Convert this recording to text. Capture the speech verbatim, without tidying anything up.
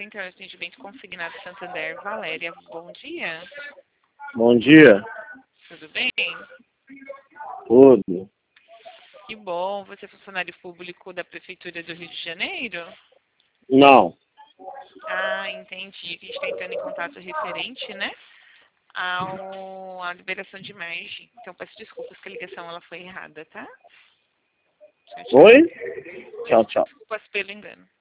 Central de Atendimento Consignado Santander. Valéria, bom dia. Bom dia. Tudo bem? Tudo. Que bom. Você é funcionário público da Prefeitura do Rio de Janeiro? Não. Ah, entendi. A gente está entrando em contato referente, né? Ao, à liberação de margem. Então, peço desculpas que a ligação ela foi errada, tá? Tchau, tchau. Oi? Tchau, tchau. Desculpas pelo engano.